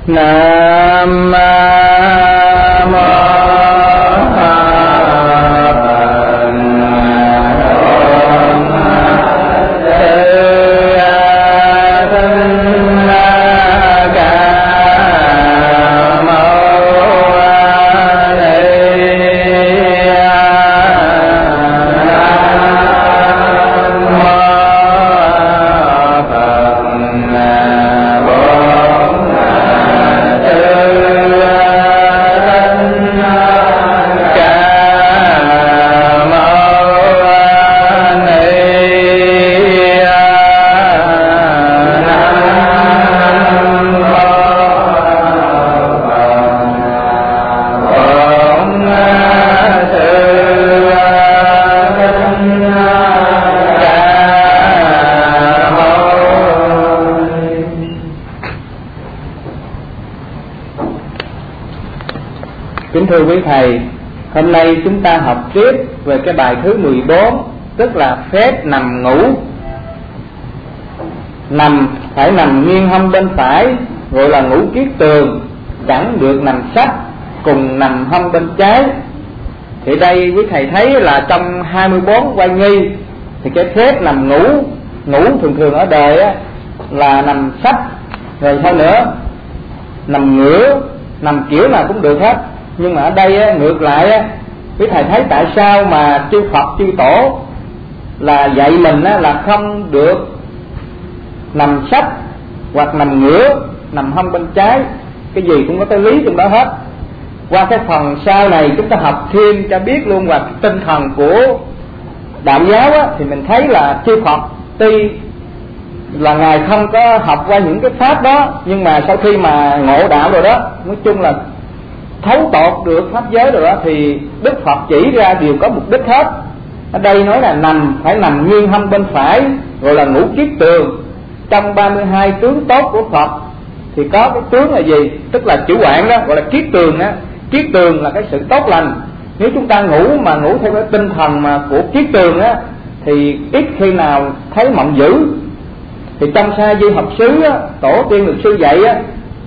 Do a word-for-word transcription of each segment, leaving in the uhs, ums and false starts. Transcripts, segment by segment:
Nam mô Thưa quý thầy, hôm nay chúng ta học tiếp về cái bài thứ mười bốn, tức là phép nằm ngủ. Nằm phải nằm nghiêng hông bên phải, gọi là ngủ kiết tường, chẳng được nằm sách, cùng nằm hông bên trái. Thì đây quý thầy thấy là trong hai mươi bốn oai nghi thì cái phép nằm ngủ, ngủ thường thường ở đời á, là nằm sách, rồi sao nữa, nằm ngửa, nằm kiểu nào cũng được hết. Nhưng mà ở đây á, ngược lại á, quý thầy thấy tại sao mà chư Phật chư Tổ là dạy mình á, là không được nằm sách hoặc nằm ngửa, nằm hông bên trái. Cái gì cũng có cái lý trong đó hết. Qua cái phần sau này chúng ta học thêm cho biết luôn, và tinh thần của đạo giáo á, thì mình thấy là chư Phật tuy là Ngài không có học qua những cái pháp đó, nhưng mà sau khi mà ngộ đạo rồi đó, nói chung là thấu tột được pháp giới rồi đó, thì Đức Phật chỉ ra đều có mục đích hết. Ở đây nói là nằm phải nằm nghiêng hông bên phải, gọi là ngũ kiết tường. Trong ba mươi hai tướng tốt của Phật thì có cái tướng là gì? Tức là chữ quạng đó, gọi là kiết tường á. Kiết tường là cái sự tốt lành. Nếu chúng ta ngủ mà ngủ theo cái tinh thần mà của kiết tường á, thì ít khi nào thấy mộng dữ. Thì trong Sa Di Học Xứ á, tổ tiên luật sư dạy á,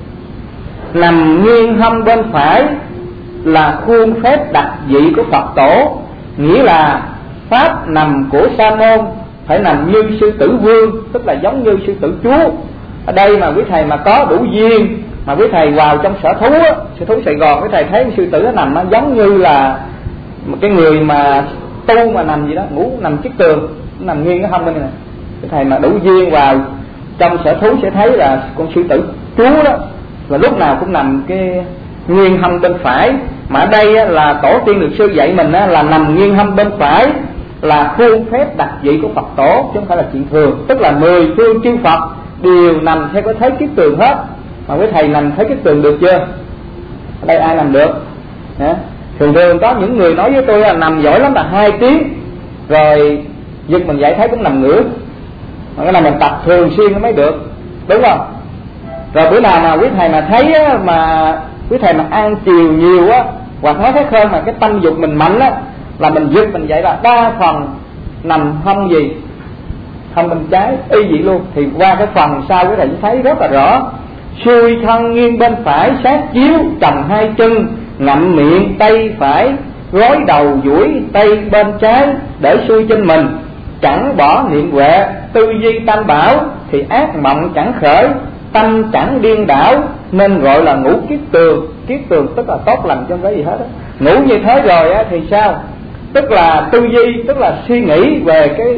nằm nghiêng hông bên phải là khuôn phép đặc dị của Phật Tổ, nghĩa là pháp nằm của Sa môn phải nằm như sư tử vương, tức là giống như sư tử chúa. Ở đây mà quý thầy mà có đủ duyên mà quý thầy vào trong sở thú á, sở thú Sài Gòn, quý thầy thấy sư tử nó nằm nó giống như là một cái người mà tu mà nằm gì đó, ngủ nằm chiếc tường, nằm nghiêng cái hông bên này. Quý thầy mà đủ duyên vào trong sở thú sẽ thấy là con sư tử chúa đó, và lúc nào cũng nằm cái nghiêng hông bên phải. Mà ở đây á, là tổ tiên luật sư dạy mình á, là nằm nghiêng hông bên phải là khuôn phép đặc dị của Phật Tổ, chứ không phải là chuyện thường. Tức là mười phương chư Phật đều nằm theo cái thế kiết tường hết. Mà quý thầy nằm thế kiết tường được chưa? Ở đây ai làm được? Hả? Thường thường có những người nói với tôi là nằm giỏi lắm là hai tiếng, rồi giật mình dậy thấy cũng nằm ngửa. Mà cái này mình tập thường xuyên nó mới được, đúng không? Rồi bữa nào mà quý thầy mà thấy á, mà quý thầy mà ăn chiều nhiều á, hoặc nói khác hơn mà cái tâm dục mình mạnh á, là mình giật mình dậy là đa phần nằm hông gì, hông bên trái y vậy luôn. Thì qua cái phần sau quý thầy thấy rất là rõ. Xuôi thân nghiêng bên phải sát chiếu, chồng hai chân ngậm miệng tay phải, gối đầu duỗi tay bên trái để xuôi trên mình, chẳng bỏ niệm huệ, tư duy tam bảo thì ác mộng chẳng khởi, tâm chẳng điên đảo, nên gọi là ngủ kiết tường. Kiết tường tức là tốt lành cho cái gì hết đó. Ngủ như thế rồi á, thì sao? Tức là tư duy, tức là suy nghĩ về cái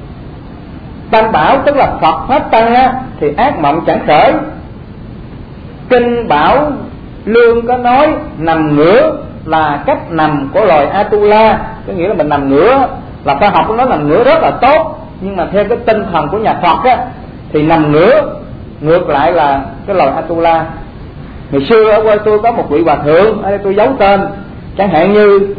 tam bảo, tức là Phật pháp tăng á, thì ác mộng chẳng khởi. Kinh Bảo Lương có nói nằm ngửa là cách nằm của loài Atula, có nghĩa là mình nằm ngửa, là khoa học của nó nằm ngửa rất là tốt, nhưng mà theo cái tinh thần của nhà Phật á, thì nằm ngửa ngược lại là cái loài Atula. Ngày xưa ở quê tôi có một vị hòa thượng, ở đây tôi giấu tên, chẳng hạn như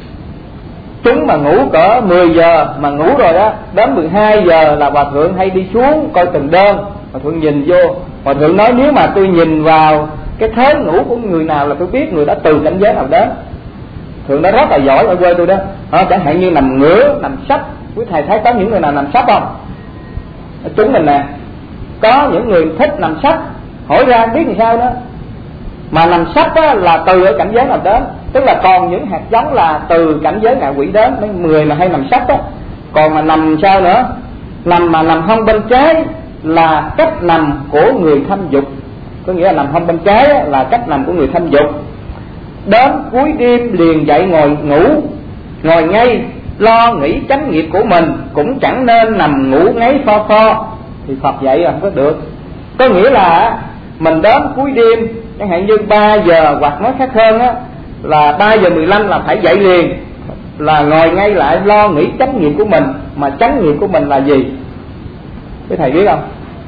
chúng mà ngủ cỡ mười giờ mà ngủ rồi đó, đến mười hai giờ là hòa thượng hay đi xuống coi từng đơn. Hòa thượng nhìn vô, hòa thượng nói nếu mà tôi nhìn vào cái thế ngủ của người nào là tôi biết người đó từ cảnh giới nào đến. Thượng đó rất là giỏi ở quê tôi đó. À, chẳng hạn như nằm ngửa, nằm sấp. Quý thầy thấy có những người nào nằm sấp không? Ở chúng mình nè, có những người thích nằm sấp, hỏi ra biết làm sao đó. Mà nằm sấp á, là từ ở cảnh giới nào đến, tức là còn những hạt giống là từ cảnh giới ngạ quỷ đến, mấy người mà hay nằm sấp á. Còn mà nằm sao nữa? Nằm mà nằm hông bên trái là cách nằm của người tham dục. Có nghĩa là nằm hông bên trái á, là cách nằm của người tham dục. Đến cuối đêm liền dậy ngồi ngủ, ngồi ngay lo nghĩ chánh nghiệp của mình, cũng chẳng nên nằm ngủ ngáy pho pho. Thì Phật dạy là không có được. Có nghĩa là mình đến cuối đêm, chẳng hạn như ba giờ, hoặc nói khác hơn á, là ba giờ mười lăm là phải dậy liền, là ngồi ngay lại lo nghĩ chánh nghiệp của mình. Mà chánh nghiệp của mình là gì? Cái thầy biết không?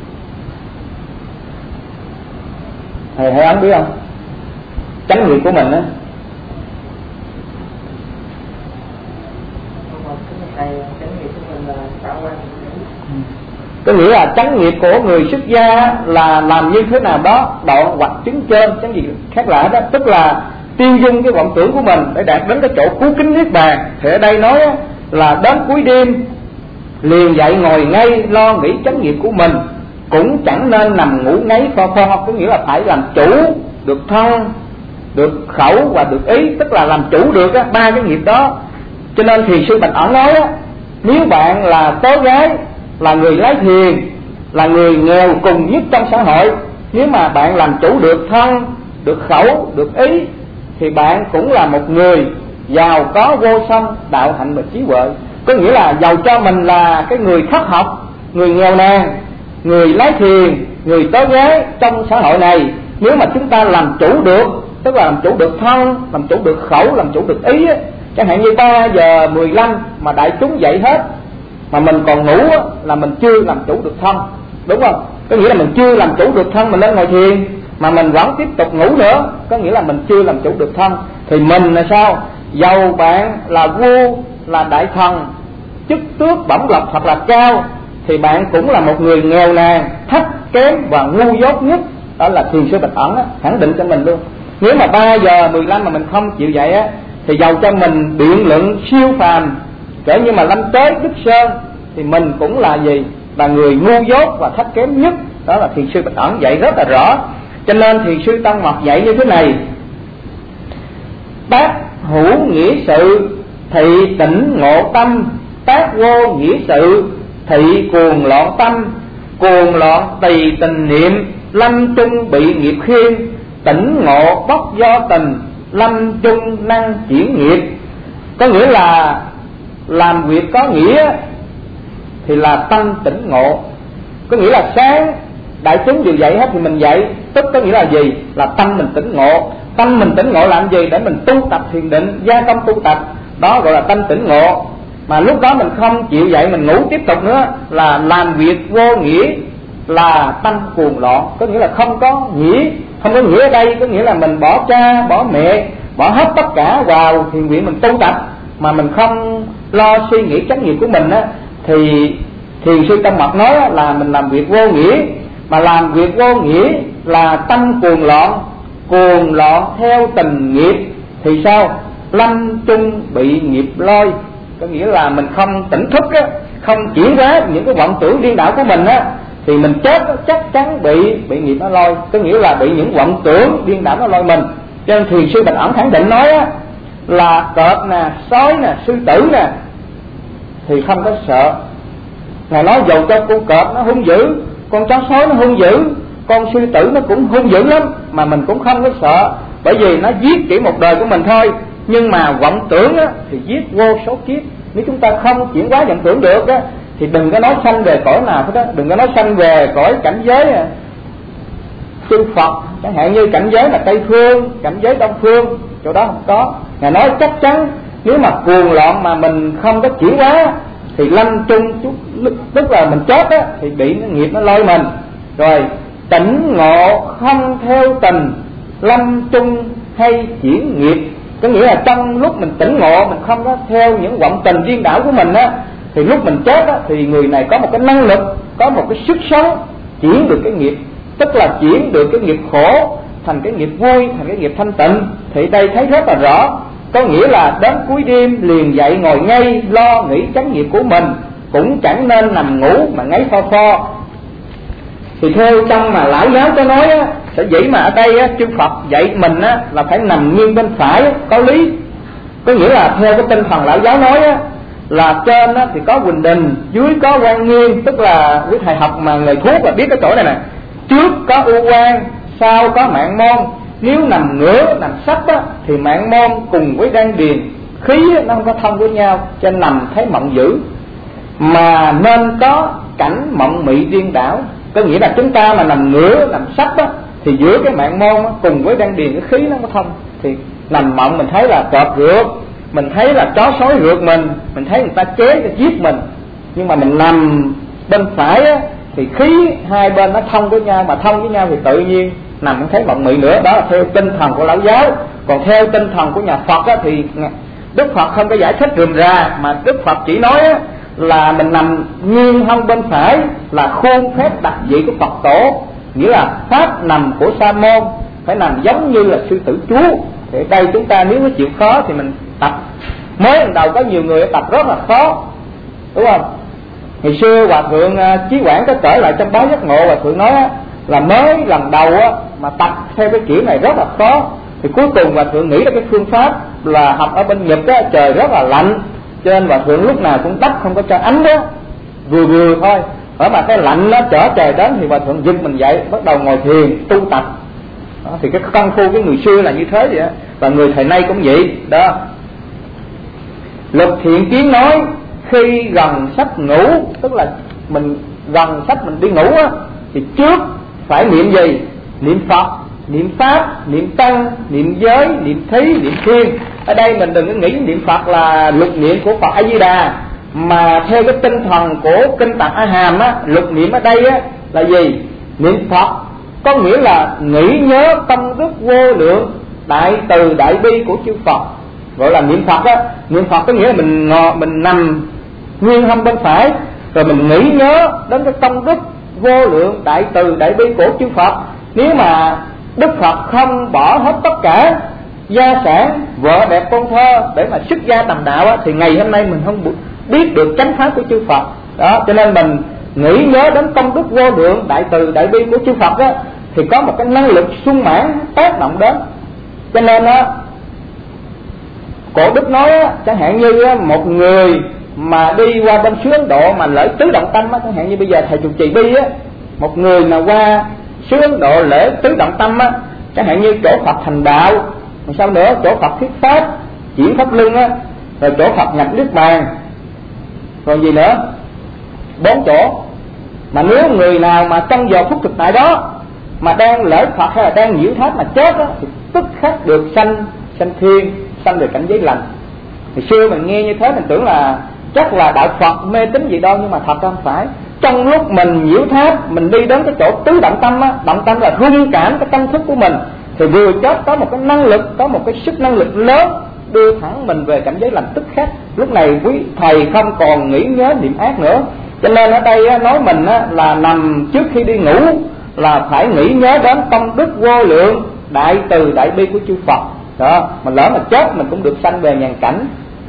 Thầy thầy ấn biết không? Chánh nghiệp của mình á. Có nghĩa là chánh nghiệp của người xuất gia là làm như thế nào đó, đoạn hoặc chứng trên, chánh gì khác lạ đó, tức là tiêu dung cái vọng tưởng của mình để đạt đến cái chỗ cứu kính niết bàn. Thì ở đây nói là đến cuối đêm liền dậy ngồi ngay lo nghĩ chánh nghiệp của mình, cũng chẳng nên nằm ngủ ngáy pho pho. Có nghĩa là phải làm chủ được thân, được khẩu và được ý, tức là làm chủ được á, ba cái nghiệp đó. Cho nên thì sư Bạch Ẩn nói á, nếu bạn là tố gái, là người lái thiền, là người nghèo cùng nhất trong xã hội, nếu mà bạn làm chủ được thân, được khẩu, được ý, thì bạn cũng là một người giàu có vô song đạo hạnh và trí huệ. Có nghĩa là giàu cho mình là cái người thất học, người nghèo nàn, người lái thiền, người tố gái trong xã hội này, nếu mà chúng ta làm chủ được, tức là làm chủ được thân, làm chủ được khẩu, làm chủ được ý á. Chẳng hạn như ba giờ mười lăm mà đại chúng dậy hết, mà mình còn ngủ á, là mình chưa làm chủ được thân, đúng không? Có nghĩa là mình chưa làm chủ được thân, mình lên ngồi thiền mà mình vẫn tiếp tục ngủ nữa, có nghĩa là mình chưa làm chủ được thân. Thì mình là sao? Dầu bạn là vua, là đại thần, chức tước bổng lộc thật là cao, thì bạn cũng là một người nghèo nàn, thấp kém và ngu dốt nhất. Đó là Thiền sư Bạch Ẩn á, khẳng định cho mình luôn. Nếu mà ba giờ mười lăm mà mình không chịu dậy á, thì dầu cho mình biện luận siêu phàm kể như mà Lâm Tế, Đức Sơn, thì mình cũng là gì? Là người ngu dốt và thấp kém nhất. Đó là Thiền sư Bạch Ẩn dạy rất là rõ. Cho nên Thiền sư Tăng Mật dạy như thế này: tác hữu nghĩa sự, thị tỉnh ngộ tâm. Tác vô nghĩa sự, thị cuồng loạn tâm. Cuồng loạn tùy tình niệm, lâm chung bị nghiệp khiên. Tỉnh ngộ bốc do tình, lâm chung năng chuyển nghiệp. Có nghĩa là làm việc có nghĩa thì là tâm tỉnh ngộ. Có nghĩa là sáng đại chúng đều dậy hết thì mình dậy, tức có nghĩa là gì? Là tâm mình tỉnh ngộ. Tâm mình tỉnh ngộ làm gì? Để mình tu tập thiền định, gia công tu tập, đó gọi là tâm tỉnh ngộ. Mà lúc đó mình không chịu dậy, mình ngủ tiếp tục nữa, là làm việc vô nghĩa, là tâm cuồng loạn. Có nghĩa là không có nghĩa. Không có nghĩa ở đây có nghĩa là mình bỏ cha, bỏ mẹ, bỏ hết tất cả vào thiền viện mình tu tập, mà mình không lo suy nghĩ trách nhiệm của mình á, thì Thiền sư Tăng Mật nói á, là mình làm việc vô nghĩa. Mà làm việc vô nghĩa là tâm cuồng loạn, cuồng loạn theo tình nghiệp thì sao? Lâm chung bị nghiệp lôi. Có nghĩa là mình không tỉnh thức á, không chuyển hóa những cái vọng tưởng điên đảo của mình á, thì mình chết á, chắc chắn bị bị nghiệp nó lôi. Có nghĩa là bị những vọng tưởng điên đảo nó lôi mình. Cho nên Thiền sư Bạch Ẩn khẳng định nói á, là cọp nè, sói nè, sư tử nè thì không có sợ. Ngài nói dầu cho con cọp nó hung dữ, con chó sói nó hung dữ, con sư tử nó cũng hung dữ lắm, mà mình cũng không có sợ, bởi vì nó giết chỉ một đời của mình thôi. Nhưng mà vọng tưởng á, thì giết vô số kiếp. Nếu chúng ta không chuyển hóa vọng tưởng được á, thì đừng có nói sanh về cõi nào hết đó. Đừng có nói sanh về cõi cảnh giới à, chư Phật, chẳng hạn như cảnh giới là Tây Phương, cảnh giới Đông Phương, chỗ đó không có. Ngài nói chắc chắn nếu mà cuồng loạn mà mình không có chuyển hóa thì lâm chung chút, tức là mình chết á, thì bị cái nghiệp nó lôi mình. Rồi tỉnh ngộ không theo tình, lâm chung hay chuyển nghiệp. Có nghĩa là trong lúc mình tỉnh ngộ, mình không có theo những vọng tình điên đảo của mình á, thì lúc mình chết á, thì người này có một cái năng lực, có một cái sức sống chuyển được cái nghiệp, tức là chuyển được cái nghiệp khổ thành cái nghiệp vui, thành cái nghiệp thanh tịnh. Thì đây thấy rất là rõ. Có nghĩa là đến cuối đêm liền dậy ngồi ngay lo nghĩ chánh nghiệp của mình, cũng chẳng nên nằm ngủ mà ngáy pho pho. Thì theo trong mà lão giáo có nói á, Sở dĩ mà ở đây á, chư Phật dạy mình á, là phải nằm nghiêng bên phải á, có lý. Có nghĩa là theo cái tinh thần lão giáo nói á, là trên á, thì có Quỳnh Đình, dưới có Quan Nghiên. Tức là quý thầy học mà nghề thuốc là biết cái chỗ này nè. Trước có U Quan, sau có Mạng Môn. Nếu nằm ngửa, nằm sấp á, thì Mạng Môn cùng với Đan Điền, khí á, nó không có thông với nhau, cho nên nằm thấy mộng dữ. Mà nên có cảnh mộng mị điên đảo. Có nghĩa là chúng ta mà nằm ngửa, nằm sấp á, thì giữa cái Mạng Môn á, cùng với Đan Điền, cái khí nó có thông. Thì nằm mộng mình thấy là cọp rượt, mình thấy là chó sói rượt mình, mình thấy người ta chế để giết mình. Nhưng mà mình nằm bên phải á, thì khí hai bên nó thông với nhau. Mà thông với nhau thì tự nhiên nằm không thấy mộng mị nữa. Đó là theo tinh thần của lão giáo. Còn theo tinh thần của nhà Phật á, thì Đức Phật không có giải thích rườm rà, mà Đức Phật chỉ nói á, là mình nằm nghiêng hông bên phải là khuôn phép đặc dị của Phật tổ. Nghĩa là pháp nằm của Sa môn phải nằm giống như là sư tử chú. Thì đây chúng ta nếu có chịu khó thì mình tập. Mới lần đầu có nhiều người tập rất là khó, đúng không? Ngày xưa Hòa Thượng Chí Quảng có trở lại trong báo giác ngộ, Hòa Thượng nói á, là mới lần đầu á, mà tập theo cái kiểu này rất là khó. Thì cuối cùng Hòa Thượng nghĩ ra cái phương pháp là học ở bên Nhật á, trời rất là lạnh, cho nên Hòa Thượng lúc nào cũng đắp không có cho ánh đó, vừa vừa thôi. Ở mà cái lạnh nó trở trời đến thì Hòa Thượng giật mình dậy, bắt đầu ngồi thiền tu tập. Đó, thì cái công phu cái người xưa là như thế vậy đó. Và người thời nay cũng vậy đó. Lục Thiện Kiến nói khi gần sắp ngủ, tức là mình gần sắp mình đi ngủ á, thì trước phải niệm gì? Niệm Phật, niệm Pháp, niệm Tăng, niệm Giới, niệm Thí, niệm Thiên. Ở đây mình đừng có nghĩ niệm Phật là lục niệm của Phật A Di Đà, mà theo cái tinh thần của kinh Tạng A Hàm á, lục niệm ở đây á là gì? Niệm Phật có nghĩa là nghĩ nhớ tâm đức vô lượng đại từ đại bi của chư Phật, gọi là niệm Phật á. Niệm Phật có nghĩa là mình ngồi, mình nằm nghiêng hông bên phải, rồi mình nghĩ nhớ đến cái công đức vô lượng đại từ đại bi của chư Phật. Nếu mà Đức Phật không bỏ hết tất cả gia sản, vợ đẹp con thơ để mà xuất gia tầm đạo á, thì ngày hôm nay mình không biết được chánh pháp của chư Phật. Đó, cho nên mình nghĩ nhớ đến công đức vô lượng đại từ đại bi của chư Phật á, thì có một cái năng lực sung mãn tác động đến. Cho nên á, Cổ Đức nói á, chẳng hạn như á, một người mà đi qua bên xứ Ấn Độ mà lễ tứ động tâm á, chẳng hạn như bây giờ thầy trụ trì bi á, một người mà qua xứ Ấn Độ lễ tứ động tâm á, chẳng hạn như chỗ Phật thành đạo, rồi sao nữa, chỗ Phật thuyết pháp chuyển pháp luân á, rồi chỗ Phật nhập niết bàn, rồi gì nữa, bốn chỗ. Mà nếu người nào mà trong giờ phút thực tại đó mà đang lễ Phật hay là đang nhiễu tháp mà chết á, thì tức khắc được sanh sanh thiên, sanh về cảnh giới lành. Thì xưa mình nghe như thế mình tưởng là chắc là đạo Phật mê tín gì đâu, nhưng mà thật không phải. Trong lúc mình nhiễu tháp, mình đi đến cái chỗ tứ động tâm á, động tâm là rung cảm cái tâm thức của mình, thì vừa chết có một cái năng lực, có một cái sức năng lực lớn đưa thẳng mình về cảnh giới lành tức khắc. Lúc này quý thầy không còn nghĩ nhớ niệm ác nữa. Cho nên ở đây á, nói mình á, là nằm trước khi đi ngủ là phải nghĩ nhớ đến công đức vô lượng đại từ đại bi của chư Phật. Đó, mà lỡ mà chết mình cũng được sanh về nhàn cảnh.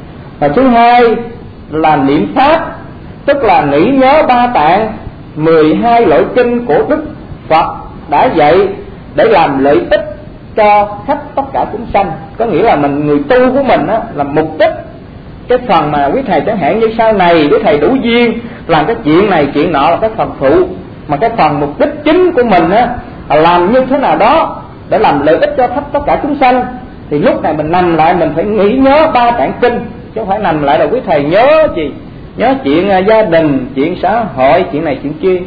Và thứ hai là niệm Pháp, tức là nghĩ nhớ ba tạng, mười hai loại kinh của Đức Phật đã dạy để làm lợi ích cho khắp tất cả chúng sanh. Có nghĩa là mình người tu của mình á, là mục đích cái phần mà quý thầy chẳng hạn như sau này quý thầy đủ duyên làm cái chuyện này chuyện nọ là cái phần phụ, mà cái phần mục đích chính của mình á là làm như thế nào đó để làm lợi ích cho khắp tất cả chúng sanh. Thì lúc này mình nằm lại mình phải nghĩ nhớ ba tạng kinh, chứ không phải nằm lại là quý thầy nhớ gì, nhớ chuyện gia đình, chuyện xã hội, chuyện này chuyện kia.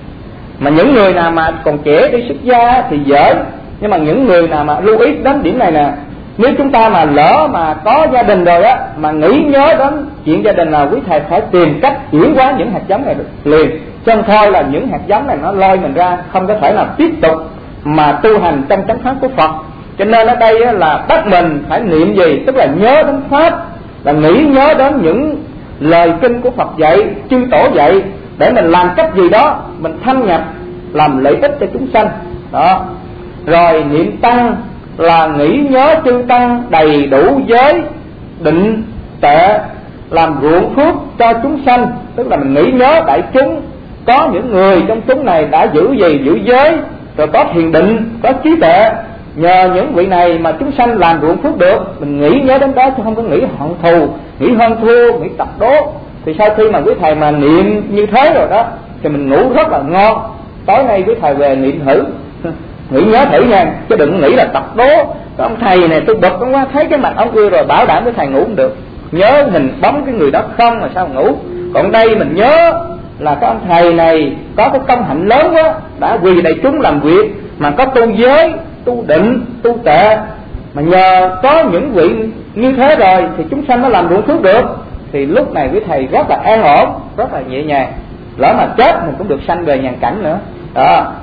Mà những người nào mà còn trẻ đi xuất gia thì dễ, nhưng mà những người nào mà lưu ý đến điểm này nè, nếu chúng ta mà lỡ mà có gia đình rồi á, mà nghĩ nhớ đến chuyện gia đình là quý thầy phải tìm cách chuyển hóa những hạt giống này được liền, chứ không thôi là những hạt giống này nó lôi mình ra, không có thể nào tiếp tục mà tu hành trong chánh pháp của Phật. Cho nên ở đây á, là bắt mình phải niệm gì, tức là nhớ đến pháp, là nghĩ nhớ đến những lời kinh của Phật dạy, chư tổ dạy, để mình làm cách gì đó mình thâm nhập làm lợi ích cho chúng sanh. Đó. Rồi niệm Tăng là nghĩ nhớ chư Tăng đầy đủ giới định tệ, làm ruộng phước cho chúng sanh, tức là mình nghĩ nhớ đại chúng, có những người trong chúng này đã giữ gì, giữ giới, rồi có thiền định, có trí tuệ. Nhờ những vị này mà chúng sanh làm ruộng phước được. Mình nghĩ nhớ đến đó chứ không có nghĩ hận thù, nghĩ hơn thua, nghĩ tập đố. Thì sau khi mà quý thầy mà niệm như thế rồi đó thì mình ngủ rất là ngon. Tối nay quý thầy về niệm thử, nghĩ nhớ thử nha, chứ đừng nghĩ là tập đố. Cái ông thầy này tôi bực quá, thấy cái mặt ông kia rồi bảo đảm với thầy ngủ không được. Nhớ hình bóng cái người đó không mà sao ngủ. Còn đây mình nhớ là cái ông thầy này có cái công hạnh lớn quá, đã vì đại chúng làm việc, mà có tu giới, tu định, tu tệ. Mà nhờ có những vị như thế rồi thì chúng sanh nó làm ruộng phước được. Thì lúc này quý thầy rất là an ổn, rất là nhẹ nhàng. Lỡ mà chết mình cũng được sanh về nhàn cảnh nữa đó.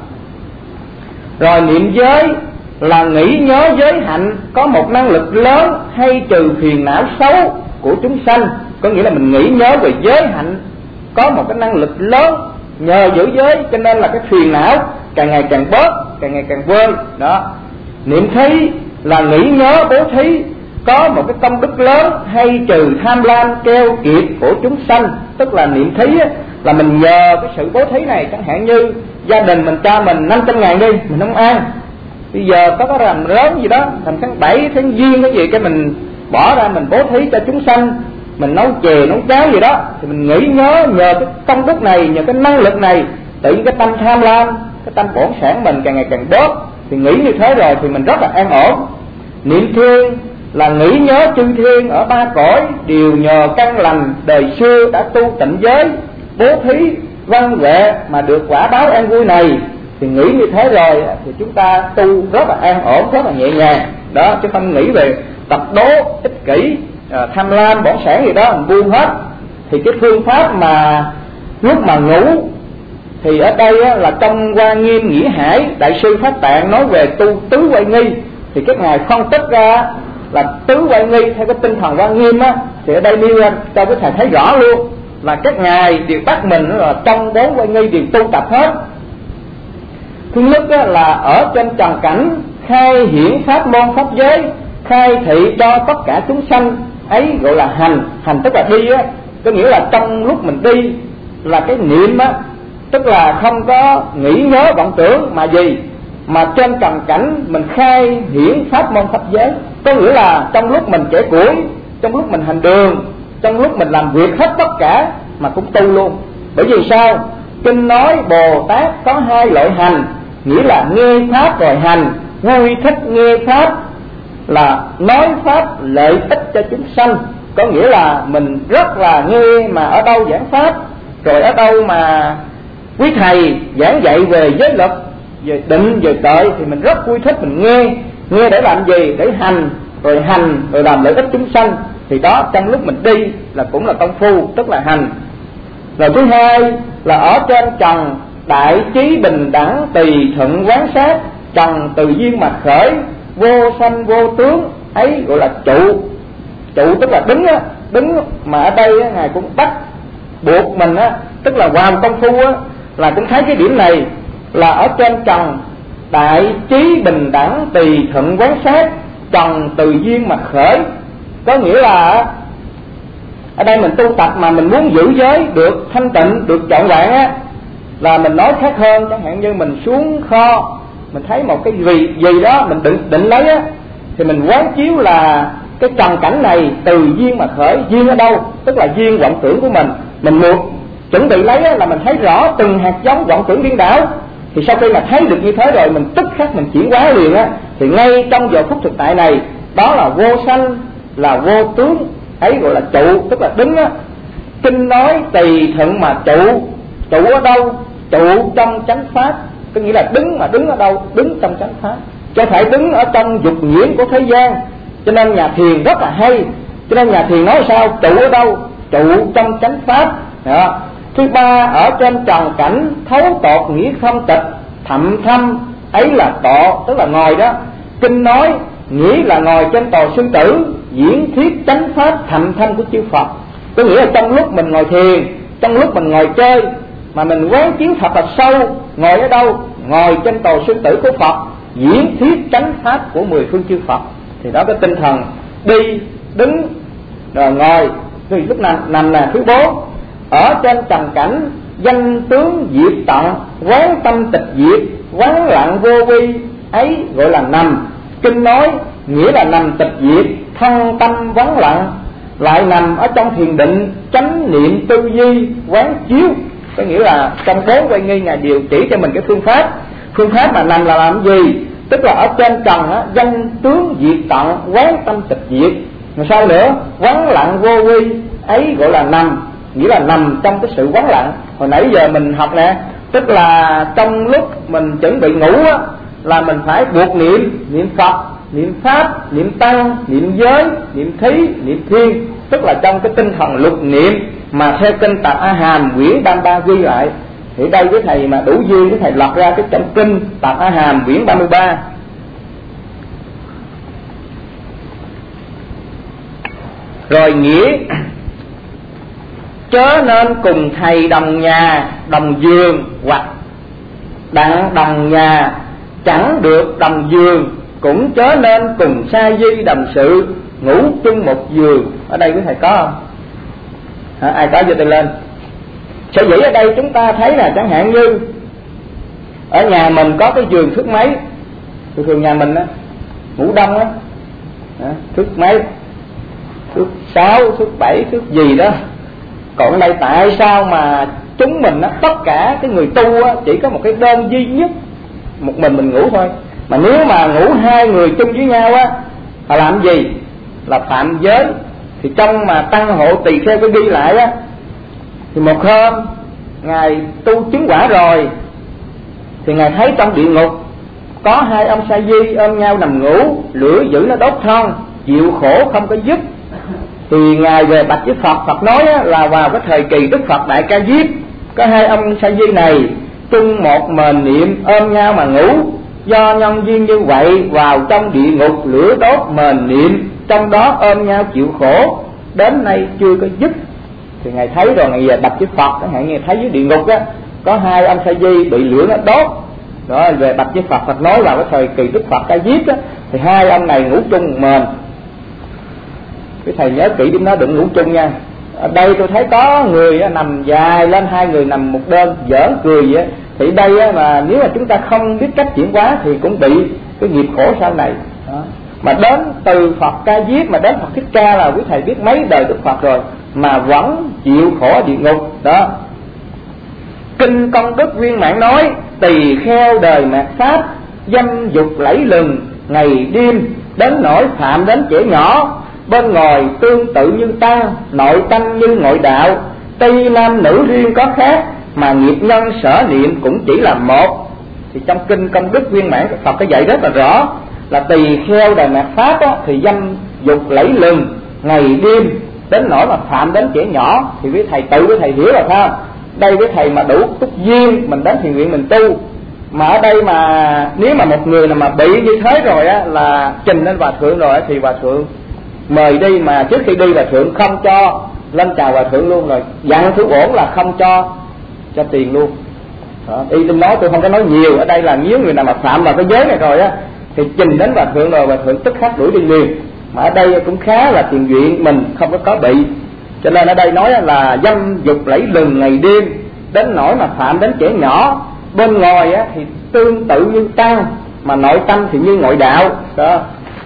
Rồi niệm giới là nghĩ nhớ giới hạnh, có một năng lực lớn hay trừ phiền não xấu của chúng sanh. Có nghĩa là mình nghĩ nhớ về giới hạnh có một cái năng lực lớn, nhờ giữ giới cho nên là cái phiền não càng ngày càng bớt, càng ngày càng vơi đó. Niệm thí là nghĩ nhớ bố thí, có một cái công đức lớn hay trừ tham lam keo kiệt của chúng sanh. Tức là niệm thí là mình nhờ cái sự bố thí này, chẳng hạn như gia đình mình cho mình năm trăm ngàn đi, mình không ăn, bây giờ có cái rằm lớn gì đó, thành tháng bảy, tháng giêng cái gì, cái mình bỏ ra mình bố thí cho chúng sanh, mình nấu chè, nấu cháo gì đó, thì mình nghĩ nhớ nhờ cái công đức này, nhờ cái năng lực này, tự nhiên cái tâm tham lam, cái tâm bổn sản mình càng ngày càng bớt. Thì nghĩ như thế rồi thì mình rất là an ổn. Niệm thiên là nghĩ nhớ chư thiên ở ba cõi đều nhờ căn lành đời xưa đã tu tịnh giới, bố thí, văn huệ mà được quả báo an vui này. Thì nghĩ như thế rồi thì chúng ta tu rất là an ổn, rất là nhẹ nhàng đó, chứ không nghĩ về tập đố, ích kỷ, tham lam, bổn sản gì đó mình buông hết. Thì cái phương pháp mà lúc mà ngủ thì ở đây á, là trong Hoa Nghiêm Nghĩa Hải đại sư Pháp Tạng nói về tu tứ quay nghi. Thì các ngài phân tích ra là tứ quay nghi theo cái tinh thần Hoa Nghiêm á, thì ở đây nêu ra cho các thầy thấy rõ luôn là các ngài đều bắt mình là trong bốn quay nghi đều tu tập hết. Thứ nhất á, là ở trên trần cảnh khai hiển pháp môn pháp giới, khai thị cho tất cả chúng sanh, ấy gọi là hành. Hành tức là đi á, có nghĩa là trong lúc mình đi là cái niệm á, tức là không có nghĩ nhớ vọng tưởng mà gì, mà trên trần cảnh mình khai hiển pháp môn pháp giới. Có nghĩa là trong lúc mình trẻ củi, trong lúc mình hành đường, trong lúc mình làm việc hết tất cả mà cũng tu luôn. Bởi vì sao? Kinh nói Bồ Tát có hai loại hành, nghĩa là nghe pháp rồi hành. Vui thích nghe pháp là nói pháp lợi ích cho chúng sanh, có nghĩa là mình rất là nghe mà ở đâu giảng pháp, rồi ở đâu mà quý thầy giảng dạy về giới luật, về định, về tuệ thì mình rất vui thích mình nghe. Nghe để làm gì? Để hành, rồi hành rồi làm lợi ích chúng sanh. Thì đó trong lúc mình đi là cũng là công phu, tức là hành. Rồi thứ hai là ở trên trần đại trí bình đẳng tùy thuận quán sát, trần từ duyên mà khởi, vô sanh vô tướng, ấy gọi là trụ. Trụ tức là đứng á, đứng mà ở đây á, ngài cũng bắt buộc mình á, tức là vào công phu á, là cũng thấy cái điểm này là ở trên trần đại trí bình đẳng tùy thuận quán sát, trần từ duyên mà khởi. Có nghĩa là ở đây mình tu tập mà mình muốn giữ giới được thanh tịnh, được trọn vẹn á, là mình nói khác hơn. Chẳng hạn như mình xuống kho, mình thấy một cái gì gì đó mình định, định lấy á, thì mình quán chiếu là cái trần cảnh này từ duyên mà khởi. Duyên ở đâu? Tức là duyên vọng tưởng của mình. Mình muốn chuẩn bị lấy á, là mình thấy rõ từng hạt giống vọng tưởng điên đảo. Thì sau khi mà thấy được như thế rồi, mình tức khắc mình chuyển hóa liền á. Thì ngay trong giờ phút thực tại này, đó là vô sanh, là vô tướng, ấy gọi là trụ, tức là đứng á. Kinh nói tùy thuận mà trụ. Trụ ở đâu? Trụ trong chánh pháp. Có nghĩa là đứng mà đứng ở đâu? Đứng trong chánh pháp, chứ phải đứng ở trong dục nhiễm của thế gian. Cho nên nhà thiền rất là hay. Cho nên nhà thiền nói sao? Trụ ở đâu? Trụ trong chánh pháp đó. Thứ ba, ở trên trần cảnh thấu tột nghĩa không tịch, thậm thâm, ấy là tọ, tức là ngồi đó. Kinh nói nghĩa là ngồi trên tòa sư tử, diễn thuyết chánh pháp thậm thâm của chư Phật. Có nghĩa là trong lúc mình ngồi thiền, trong lúc mình ngồi chơi, mà mình quán chiếu thật là sâu. Ngồi ở đâu? Ngồi trên tòa sư tử của Phật, diễn thuyết chánh pháp của mười phương chư Phật. Thì đó cái tinh thần đi, đứng, rồi ngồi. Thì lúc nằm, nằm là thứ bốn. Ở trên trần cảnh danh tướng diệt tận, quán tâm tịch diệt, vắng lặng vô vi, ấy gọi là nằm. Kinh nói nghĩa là nằm tịch diệt, thân tâm vắng lặng, lại nằm ở trong thiền định, chánh niệm tư duy, quán chiếu. Có nghĩa là trong bốn quay nghi Ngài điều chỉ cho mình cái phương pháp. Phương pháp mà nằm là làm gì? Tức là ở trên trần á, danh tướng diệt tận, quán tâm tịch diệt. Rồi sao nữa? Vắng lặng vô vi, ấy gọi là nằm, nghĩa là nằm trong cái sự vắng lặng. Hồi nãy giờ mình học nè, tức là trong lúc mình chuẩn bị ngủ á, là mình phải buộc niệm, niệm Phật, niệm Pháp, niệm Tăng, niệm giới, niệm Thí, niệm Thiên. Tức là trong cái tinh thần lục niệm mà theo kinh Tạp A Hàm quyển ba mươi ba ghi lại. Thì đây với thầy mà đủ duyên, cái thầy lật ra cái trong kinh Tạp A Hàm quyển ba mươi ba. Rồi nghĩa chớ nên cùng thầy đồng nhà, đồng giường, hoặc đặng đồng nhà chẳng được đồng giường, cũng chớ nên cùng sa di đồng sự, ngủ chung một giường. Ở đây quý thầy có không? Hả? Ai có giơ tay lên. Sở dĩ ở đây chúng ta thấy là chẳng hạn như ở nhà mình có cái giường thước mấy, thường thường nhà mình á, ngủ đông á, thước mấy, thước sáu, thước bảy, thước gì đó. Còn ở đây tại sao mà chúng mình á, tất cả cái người tu á, chỉ có một cái đơn duy nhất, một mình mình ngủ thôi. Mà nếu mà ngủ hai người chung với nhau á, là làm gì? Là phạm giới. Thì trong mà Tăng Hộ Tỳ Kheo có ghi lại á, thì một hôm Ngài tu chứng quả rồi, thì Ngài thấy trong địa ngục có hai ông sa di ôm nhau nằm ngủ, lửa dữ nó đốt thân, chịu khổ không có dứt. Thì Ngài về bạch với Phật, Phật nói á, là vào cái thời kỳ Đức Phật Đại Ca Diếp, có hai ông sa di này chung một mền niệm ôm nhau mà ngủ. Do nhân duyên như vậy, vào trong địa ngục lửa đốt mền niệm, trong đó ôm nhau chịu khổ, đến nay chưa có dứt. Thì Ngài thấy rồi, Ngài về bạch với Phật, chẳng hạn Ngài thấy dưới địa ngục á, có hai ông sa di bị lửa nó đốt. Rồi về bạch với Phật, Phật nói vào cái thời kỳ Đức Phật Ca Diếp á, thì hai ông này ngủ chung một mền. Cái thầy nhớ kỹ điểm đó, đừng ngủ chung nha. Ở đây tôi thấy có người á, nằm dài lên, hai người nằm một đơn, giỡn cười vậy á. Thì đây á, mà nếu mà chúng ta không biết cách chuyển hóa thì cũng bị cái nghiệp khổ sau này đó. Mà đến từ Phật Ca Diếp mà đến Phật Thích Ca là quý thầy biết mấy đời Đức Phật rồi, mà vẫn chịu khổ địa ngục đó. Kinh Công Đức Viên Mãn nói: tỳ kheo đời mạt Pháp, dâm dục lẫy lừng ngày đêm, đến nỗi phạm đến trẻ nhỏ. Bên ngoài tương tự như tăng, nội tâm như ngoại đạo. Tuy nam nữ riêng có khác, mà nghiệp nhân sở niệm cũng chỉ là một. Thì trong Kinh Công Đức Viên Mãn Phật có dạy rất là rõ, là tỳ kheo đời mạt Pháp á, thì dâm dục lẫy lừng ngày đêm, đến nỗi mà phạm đến trẻ nhỏ. Thì với thầy tự với thầy hiểu rồi ha. Đây với thầy mà đủ túc duyên, mình đến thiền viện mình tu. Mà ở đây mà nếu mà một người nào mà bị như thế rồi á, là trình lên Hòa Thượng rồi á, thì Hòa Thượng mời đi, mà trước khi đi Hòa Thượng không cho lên chào Hòa Thượng luôn rồi, dặn thứ ổn là không cho cho tiền luôn đó. Y tôi nói, tôi không có nói nhiều. Ở đây là nếu người nào mà phạm vào cái giới này rồi á, thì trình đến Hòa Thượng rồi, Hòa Thượng tức khắc đuổi đi liền. Mà ở đây cũng khá là tiền viện, mình không có có bị. Cho nên ở đây nói là dâm dục lẫy lừng ngày đêm, đến nỗi mà phạm đến trẻ nhỏ. Bên ngoài á, thì tương tự như tăng, mà nội tâm thì như ngoại đạo đó.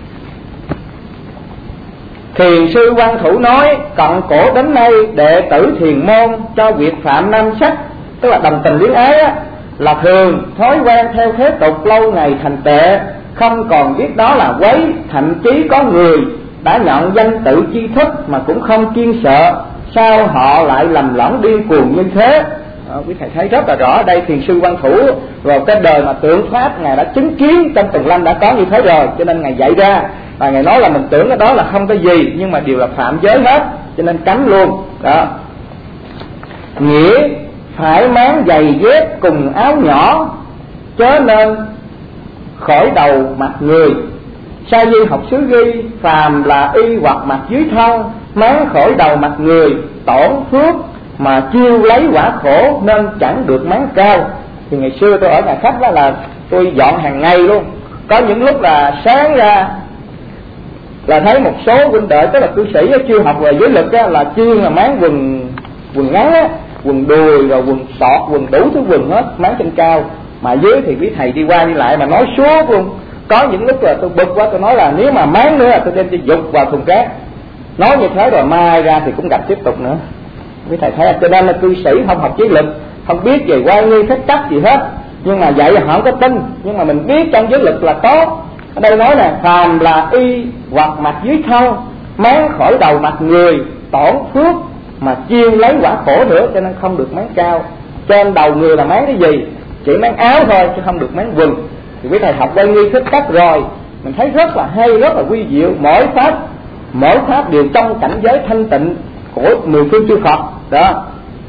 Thiền sư Văn Thủ nói: cận cổ đến nay đệ tử thiền môn cho việc phạm nam sắc, tức là đồng tình luyến ái á, là thường thói quen theo thế tục, lâu ngày thành tệ, không còn biết đó là quấy. Thậm chí có người đã nhận danh tự tri thức mà cũng không kiên sợ, sao họ lại lầm lẫn điên cuồng như thế? Đó, quý thầy thấy rất là rõ. Đây thiền sư Văn Thủ vào cái đời mà tượng pháp, ngài đã chứng kiến trong Tùng Lâm đã có như thế rồi, cho nên ngài dạy ra. Và ngài nói là mình tưởng cái đó là không có gì, nhưng mà đều là phạm giới hết, cho nên cấm luôn đó. Nghĩa phải máng giày dép cùng áo nhỏ, chớ nên khỏi đầu mặt người. Sa di học xứ ghi: phàm là y hoặc mặt dưới thân, máng khỏi đầu mặt người, tổn phước mà chiêu lấy quả khổ, nên chẳng được máng cao. Thì ngày xưa tôi ở nhà khách đó là tôi dọn hàng ngày luôn. Có những lúc là sáng ra là thấy một số huynh đệ, tức là cư sĩ chưa học về giới lực á, là chuyên là máng quần quần ngắn á, quần đùi rồi quần sọt, quần đủ thứ quần hết, máng trên cao. mà dưới thì quý thầy đi qua đi lại mà nói suốt luôn. Có những lúc là tôi bực quá, tôi nói là nếu mà máng nữa là tôi đem cho dục vào thùng cát. Nói như thế rồi mai ra thì cũng gặp tiếp tục nữa. Quý thầy thấy, cho nên là cư sĩ không học trí lực, không biết về quan nghi phép tắc gì hết, nhưng mà dạy họ không có tin. Nhưng mà mình biết trong giới lực là có. Ở đây nói là phàm là y hoặc mặt dưới thân, máng khỏi đầu mặt người, tổn phước mà chiên lấy quả khổ nữa, cho nên không được máng cao. Trên đầu người là máng cái gì? Chỉ máng áo thôi chứ không được máng quần. Thì quý thầy học quan nghi phép tắc rồi, mình thấy rất là hay, rất là quy diệu. Mỗi pháp mỗi pháp đều trong cảnh giới thanh tịnh của mười phương chư Phật đó.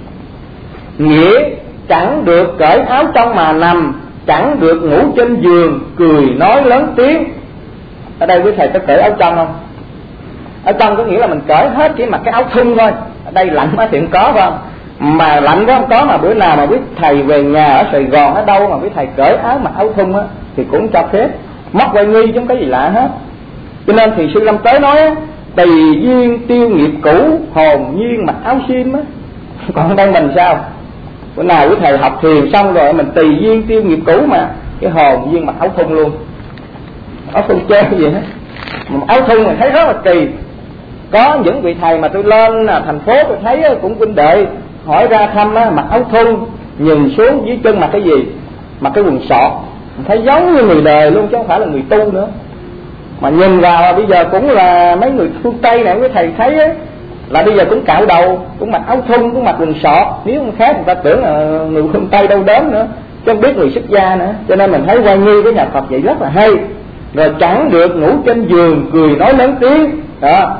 Nghĩa chẳng được cởi áo trong mà nằm, chẳng được ngủ trên giường cười nói lớn tiếng. Ở đây quý thầy có cởi áo trong không? Áo trong có nghĩa là mình cởi hết, chỉ mặc cái áo thun thôi. Ở đây lạnh quá thì không có, phải không? Mà lạnh quá không có, mà bữa nào mà quý thầy về nhà ở Sài Gòn ở đâu mà quý thầy cởi áo mặc áo thun á thì cũng cho phép. Mất quay nghi chứ không có gì lạ hết. Cho nên thì sư Lâm Tế nói á, tùy duyên tiêu nghiệp cũ, hồn nhiên mặc áo xiêm á. Còn đây mình sao? Bữa nào quý thầy học thiền xong rồi mình tùy duyên tiêu nghiệp cũ mà cái hồn nhiên mặc áo thun luôn. Áo thun chơi gì hết. Áo thun mình thấy rất là kỳ. Có những vị thầy mà tôi lên thành phố tôi thấy cũng huynh đệ hỏi ra thăm á, mặc áo thun, nhìn xuống dưới chân mặc cái gì? Mặc cái quần sọt. Mình thấy giống như người đời luôn chứ không phải là người tu nữa. Mà nhìn vào bây giờ cũng là mấy người phương Tây này, quý thầy thấy ấy, là bây giờ cũng cạo đầu, cũng mặc áo thun, cũng mặc quần sọt. Nếu không khác người ta tưởng là người phương Tây đâu đến nữa, chứ không biết người xuất gia nữa. Cho nên mình thấy quan nghi với nhà Phật vậy rất là hay. Rồi chẳng được ngủ trên giường cười nói lớn tiếng đó.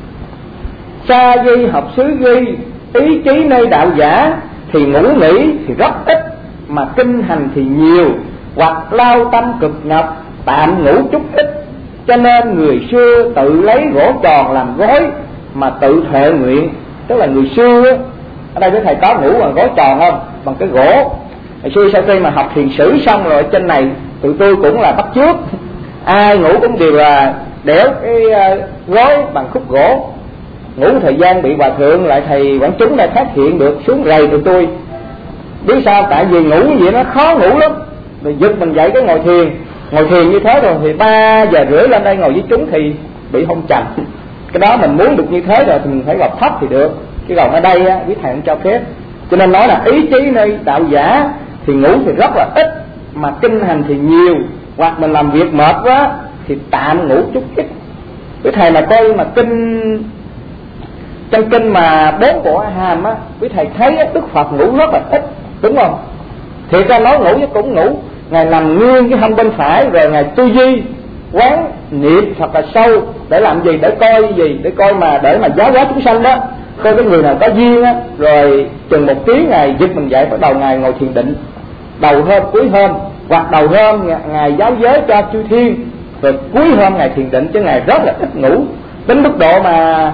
Sa di học xứ ghi, ý chí nơi đạo giả thì ngủ nghỉ thì rất ít, mà kinh hành thì nhiều, hoặc lao tâm cực nhọc tạm ngủ chút ít. Cho nên người xưa tự lấy gỗ tròn làm gối mà tự thệ nguyện. Tức là người xưa á, ở đây với thầy có ngủ bằng gối tròn không? Bằng cái gỗ. Hồi xưa sau khi mà học thiền sử xong rồi trên này tụi tôi cũng là bắt chước, ai ngủ cũng đều là đẽo cái gối bằng khúc gỗ. Ngủ thời gian bị hòa thượng lại thầy Quảng Chúng đã phát hiện được, xuống rầy tụi tôi. Biết sao? Tại vì ngủ như vậy nó khó ngủ lắm. Rồi giật mình dậy cái ngồi thiền. Ngồi thiền như thế rồi thì ba giờ rưỡi lên đây ngồi với chúng thì bị hôn trầm. Cái đó mình muốn được như thế rồi thì mình phải gọt thấp thì được. Chứ còn ở đây á, quý thầy không cho phép. Cho nên nói là ý chí nơi đạo giả thì ngủ thì rất là ít, mà kinh hành thì nhiều. Hoặc mình làm việc mệt quá thì tạm ngủ chút ít. Quý thầy mà coi mà kinh, trong kinh mà bốn bộ A Hàm á, quý thầy thấy á, Đức Phật ngủ rất là ít, đúng không? Thì ra nói ngủ chứ cũng ngủ. Ngài nằm nghiêng cái hông bên phải, rồi Ngài tư duy quán niệm thật là sâu. Để làm gì? Để coi gì? Để coi mà để mà giáo hóa chúng sanh đó. Coi cái người nào có duyên á, rồi chừng một tiếng Ngài giật mình dậy, bắt đầu Ngài ngồi thiền định. Đầu hôm cuối hôm, hoặc đầu hôm Ngài giáo giới cho chư thiên, rồi cuối hôm Ngài thiền định, chứ Ngài rất là ít ngủ. Đến mức độ mà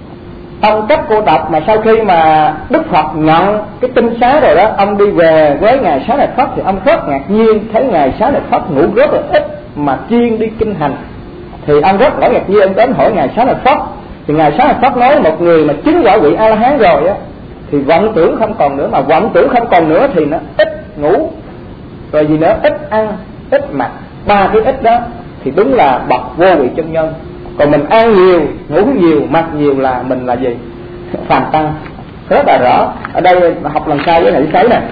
ông cấp cô độc mà sau khi mà Đức Phật nhận cái tinh xá rồi đó, ông đi về với Ngài Xá Lợi Phất thì ông rất ngạc nhiên thấy Ngài Xá Lợi Phất ngủ rất là ít mà chuyên đi kinh hành. Thì ông rất là ngạc nhiên, ông đến hỏi Ngài Xá Lợi Phất. Thì Ngài Xá Lợi Phất nói một người mà chứng quả vị A La Hán rồi á thì vọng tưởng không còn nữa, mà vọng tưởng không còn nữa thì nó ít ngủ, rồi gì nữa, ít ăn, ít mặc. Ba cái ít đó thì đúng là bậc vô vị chân nhân. Còn mình ăn nhiều, ngủ nhiều, mặc nhiều là mình là gì? Phàm tăng. Rất là rõ. Ở đây học lần sau với thầy thấy nè.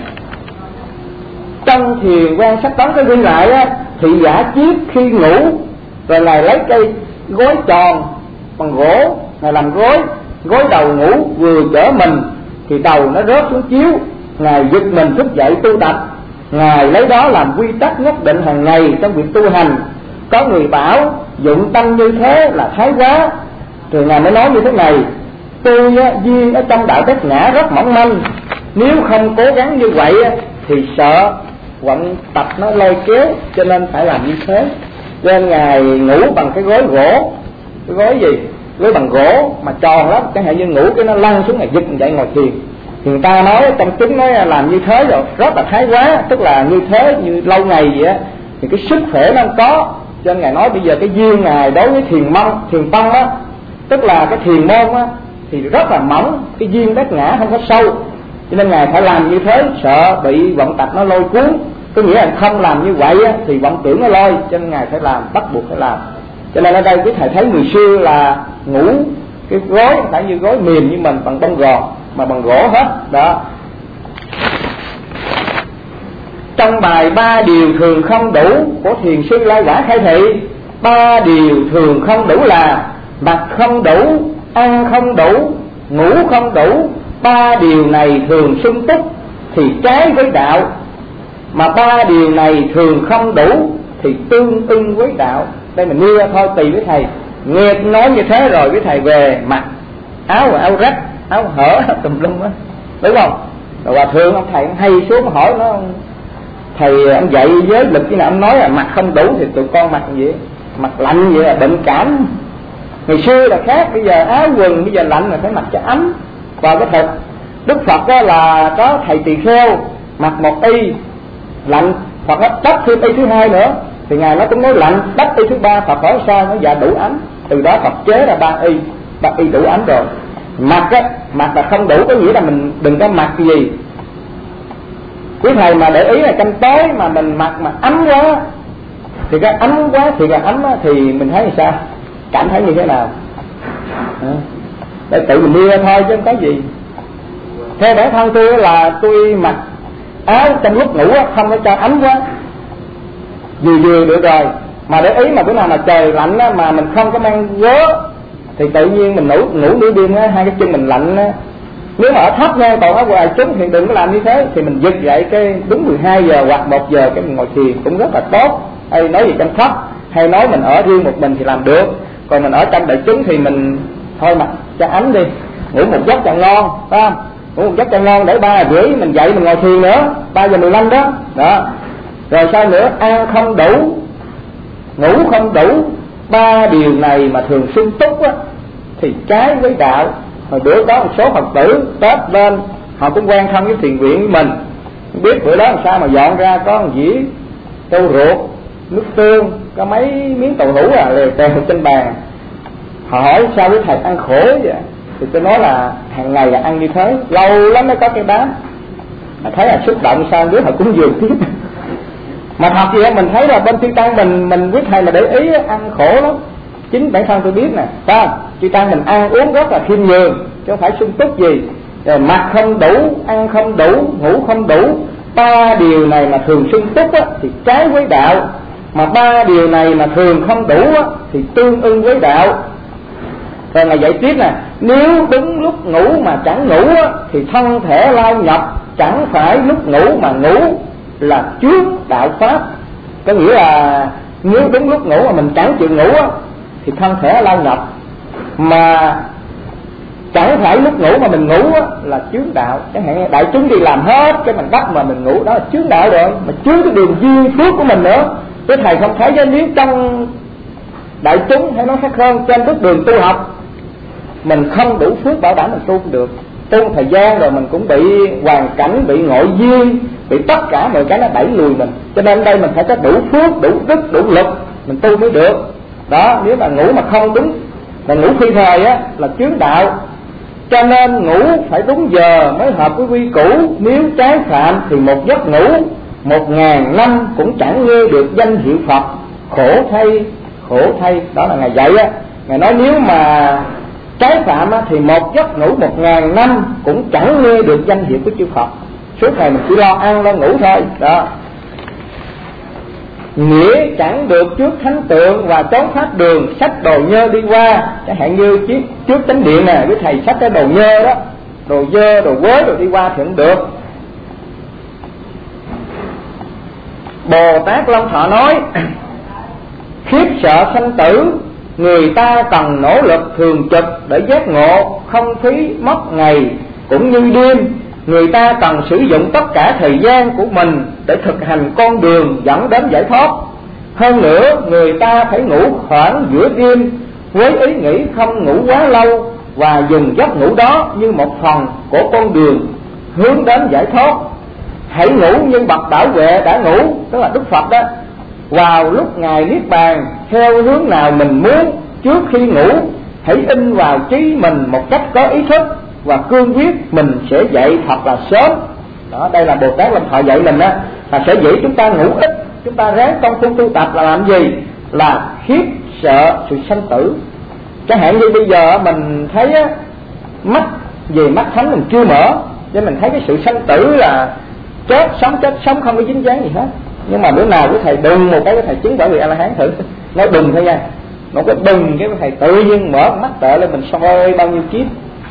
Trong thiền quan sách toán có ghi lại á, thị giả chiết khi ngủ rồi lại lấy cây gối tròn bằng gỗ, Ngài làm gối, gối đầu ngủ vừa chở mình thì đầu nó rớt xuống chiếu. Ngài giật mình thức dậy tu tập. Ngài lấy đó làm quy tắc nhất định hàng ngày trong việc tu hành. Có người bảo dụng tâm như thế là thái quá, rồi Ngài mới nói như thế này: tôi á, duyên ở trong đạo bất ngã rất mỏng manh, nếu không cố gắng như vậy á, thì sợ vận tập nó lôi kéo, cho nên phải làm như thế. Cho nên Ngài ngủ bằng cái gối gỗ. Cái gối gì? Gối bằng gỗ mà tròn lắm, chẳng hạn như ngủ cái nó lăn xuống, Ngài giật mình dậy ngồi thiền. Thì người ta nói trong chính nói làm như thế rồi rất là thái quá, tức là như thế như lâu ngày vậy á thì cái sức khỏe nó không có. Cho nên Ngài nói bây giờ cái duyên Ngài đối với thiền mông, thiền tông á, tức là cái thiền môn á thì rất là mỏng, cái duyên bát ngã không có sâu. Cho nên Ngài phải làm như thế, sợ bị vận tập nó lôi cuốn. Có nghĩa là không làm như vậy á, thì vọng tưởng nó lôi, cho nên Ngài phải làm, bắt buộc phải làm. Cho nên ở đây quý thầy thấy người xưa là ngủ cái gối không phải như gối mềm như mình bằng bông gòn, mà bằng gỗ hết đó. Trong bài ba điều thường không đủ của Thiền sư Lai Quả khai thị, ba điều thường không đủ là mặc không đủ, ăn không đủ, ngủ không đủ. Ba điều này thường sung túc thì trái với đạo, mà ba điều này thường không đủ thì tương ưng với đạo. Đây mình nêu ra thôi, tùy với thầy. Nghe nói như thế rồi với thầy về mặc áo và áo rách, áo hở tùm lum á, đúng không? Rồi hòa thượng ông thầy hay xuống hỏi nó, thầy ông dạy giới lực chứ nào, ông nói là mặc không đủ thì tụi con mặc gì, mặc lạnh vậy là bệnh cảm. Ngày xưa là khác, bây giờ áo quần bây giờ lạnh là phải mặc cho ấm. Và cái thật Đức Phật đó là có thầy tỳ kheo mặc một y lạnh, hoặc là đắp thêm y thứ hai nữa, thì Ngài nó cũng nói lạnh, đắp y thứ ba, Phật hỏi sao, nó dạ đủ ấm. Từ đó Phật chế ra ba y, ba y đủ ấm rồi. Mặc á, mặc là không đủ có nghĩa là mình đừng có mặc gì. Quý thầy mà để ý là trong tối mà mình mặc mà ấm quá, thì cái ấm quá thì cái ấm á, thì mình thấy sao, cảm thấy như thế nào à, để tự mình đưa thôi chứ không có gì. Theo bản thân tôi là tôi mặc áo trong lúc ngủ á, không có cho ấm quá, vừa vừa được rồi. Mà để ý mà bữa nào mà trời lạnh á, mà mình không có mang gớ thì tự nhiên mình ngủ ngủ nửa đêm á, hai cái chân mình lạnh á. Nếu mà ở thấp nha, còn ở ngoài trúng thì đừng có làm như thế. Thì mình giật dậy cái đúng mười hai giờ hoặc một giờ cái mình ngồi thiền cũng rất là tốt. Hay nói gì trong thấp, hay nói mình ở riêng một mình thì làm được. Còn mình ở trong đại chúng thì mình thôi mặc cho ấm đi, ngủ một giấc cho ngon, phải không? Ngủ một giấc cho ngon để ba giờ rưỡi mình dậy mình ngồi thiền nữa, ba giờ mười lăm đó. Đó. Rồi sao nữa, ăn không đủ, ngủ không đủ. Ba điều này mà thường sung túc á, thì trái với đạo. Hồi bữa đó một số Phật tử Tết lên, họ cũng quen thân với thiền viện với mình, biết bữa đó làm sao mà dọn ra có một dĩa trâu ruột, nước tương, có mấy miếng tàu hũ à lèo tèo trên bàn. Họ hỏi sao với thầy ăn khổ vậy? Thì tôi nói là hàng ngày là ăn như thế, lâu lắm mới có cái đám. Mà thấy là xúc động sao đứa họ cũng dường tiếp. Mà thật vậy mình thấy là bên chư tăng mình mình với thầy mà để ý ăn khổ lắm. Chính bản thân tôi biết nè, phải không? Chư tăng mình ăn uống rất là khiêm nhường, chứ không phải sung túc gì. Rồi mặc không đủ, ăn không đủ, ngủ không đủ. Ba điều này mà thường sung túc á, thì trái với đạo. Mà ba điều này mà thường không đủ á, thì tương ưng với đạo. Rồi Ngài dạy tiếp nè, nếu đúng lúc ngủ mà chẳng ngủ á, thì thân thể lao nhập. Chẳng phải lúc ngủ mà ngủ là chướng đạo pháp. Có nghĩa là nếu đúng lúc ngủ mà mình chẳng chịu ngủ á, thì thân thể lao nhập. Mà chẳng phải lúc ngủ mà mình ngủ á, là chướng đạo. Chẳng hạn đại chúng đi làm hết cái mình bắt mà mình ngủ, đó là chướng đạo rồi. Mà chướng cái đường duyên phước của mình nữa. Cái thầy không thấy cái nếu trong đại chúng hay nói khác hơn, trên bước đường tu học mình không đủ phước bảo đảm mình tu không được. Tu thời gian rồi mình cũng bị hoàn cảnh, bị ngộ duyên, bị tất cả mọi cái nó đẩy lùi mình. Cho nên đây mình phải có đủ phước, đủ đức, đủ lực mình tu mới được. Đó, nếu mà ngủ mà không đúng, mà ngủ phi thời á là chướng đạo. Cho nên ngủ phải đúng giờ mới hợp với quy củ. Nếu trái phạm thì một giấc ngủ một ngàn năm cũng chẳng nghe được danh hiệu Phật. Khổ thay, khổ thay. Đó là Ngài dạy á. Ngài nói nếu mà trái phạm á, thì một giấc ngủ một ngàn năm cũng chẳng nghe được danh hiệu của chư Phật. Suốt ngày mình chỉ lo ăn lo ngủ thôi. Đó. Nghĩa chẳng được trước thánh tượng và trốn pháp đường, xách đồ nhơ đi qua. Chẳng hạn như chiếc trước chánh điện nè, với thầy xách cái đồ nhơ đó, đồ dơ, đồ quế rồi đi qua thì không được. Bồ Tát Long Thọ nói, khiếp sợ sanh tử, người ta cần nỗ lực thường trực để giác ngộ, không phí mất ngày cũng như đêm. Người ta cần sử dụng tất cả thời gian của mình để thực hành con đường dẫn đến giải thoát. Hơn nữa, người ta phải ngủ khoảng giữa đêm với ý nghĩ không ngủ quá lâu, và dùng giấc ngủ đó như một phần của con đường hướng đến giải thoát. Hãy ngủ như bậc bảo vệ đã ngủ, tức là Đức Phật đó, vào lúc Ngài Niết Bàn theo hướng nào mình muốn. Trước khi ngủ, hãy in vào trí mình một cách có ý thức và cương quyết mình sẽ dậy thật là sớm. Đó, đây là Bồ Tát Long Thọ dạy mình đó. Là sở dĩ chúng ta ngủ ít, chúng ta ráng công phu tu tập là làm gì? Là khiếp sợ sự sanh tử. Chẳng hạn như bây giờ mình thấy á, mắt về mắt thánh mình chưa mở, nên mình thấy cái sự sanh tử là chết sống chết sống không có dính dáng gì hết. Nhưng mà bữa nào của thầy đừng một cái thầy chứng quả vị A La Hán thử, nói đừng thôi nha, nó có đừng cái thầy tự nhiên mở mắt tệ lên mình soi bao nhiêu kiếp,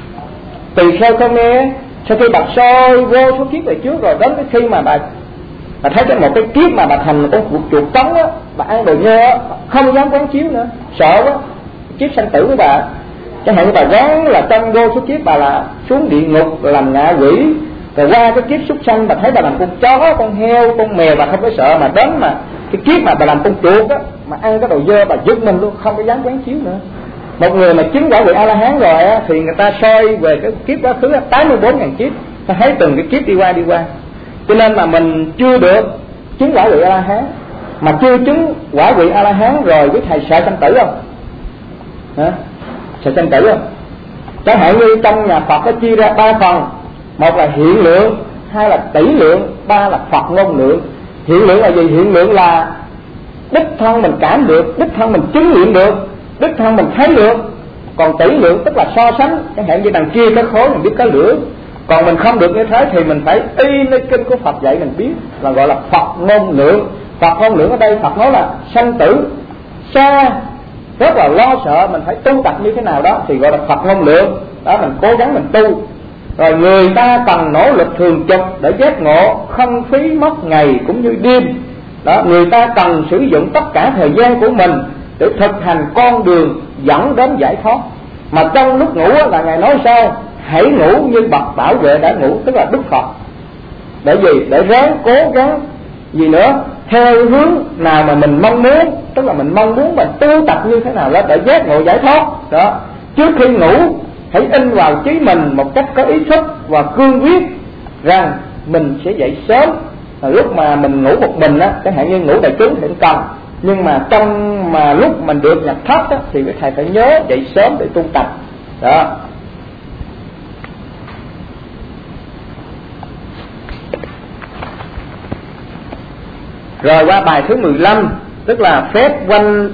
từ soi Khmer, sau khi bà soi vô số kiếp về trước rồi đến cái khi mà bà bà thấy cái một cái kiếp mà bà thành một con chuột chuột trống á, bà ăn đồ nhơ á, không dám quán chiếu nữa, sợ quá kiếp sanh tử của bà. Chẳng hạn như bà gán là trong vô số kiếp bà là xuống địa ngục làm ngạ quỷ, rồi qua cái kiếp súc sanh bà thấy bà làm con chó, con heo, con mèo bà không có sợ, mà đến mà cái kiếp mà bà làm con chuột á, mà ăn cái đồ dơ bà giật mình luôn, không có dám quán chiếu nữa. Một người mà chứng quả vị A La Hán rồi á, thì người ta soi về cái kiếp quá khứ tám mươi bốn ngàn kiếp, ta thấy từng cái kiếp đi qua đi qua. Cho nên mà mình chưa được chứng quả vị A La Hán, mà chưa chứng quả vị A La Hán rồi với thầy sợ sanh tử không? Hả? Sợ sanh tử không? Chẳng hạn như trong nhà Phật nó chia ra ba phần, một là hiện lượng, hai là tỷ lượng, ba là Phật ngôn lượng. Hiện lượng là gì? Hiện lượng là đích thân mình cảm được, đích thân mình chứng nghiệm được, đích thân mình thấy được. Còn tỷ lượng tức là so sánh, chẳng hạn như đằng kia cái khối mình biết có lửa, còn mình không được như thế thì mình phải y nơi kinh của Phật dạy mình biết, là gọi là Phật ngôn lượng. Phật ngôn lượng ở đây Phật nói là sanh tử xa, rất là lo sợ, mình phải tu tập như thế nào đó thì gọi là Phật ngôn lượng. Đó, mình cố gắng mình tu. Rồi người ta cần nỗ lực thường trực để giác ngộ, không phí mất ngày cũng như đêm. Đó, người ta cần sử dụng tất cả thời gian của mình để thực hành con đường dẫn đến giải thoát. Mà trong lúc ngủ là Ngài nói sao? Hãy ngủ như bậc bảo vệ đã ngủ, tức là Đức Phật. Để gì? Để ráng cố gắng gì nữa, theo hướng nào mà mình mong muốn, tức là mình mong muốn mình tu tập như thế nào đó để giác ngộ giải thoát. Đó, trước khi ngủ hãy in vào trí mình một cách có ý thức và cương quyết rằng mình sẽ dậy sớm. Lúc mà mình ngủ một mình á, chẳng hạn như ngủ đại chúng thì cũng cần, nhưng mà trong mà lúc mình được nhập thất á, thì thầy phải nhớ dậy sớm để tu tập. Đó. Rồi qua bài thứ mười lăm, tức là phép quanh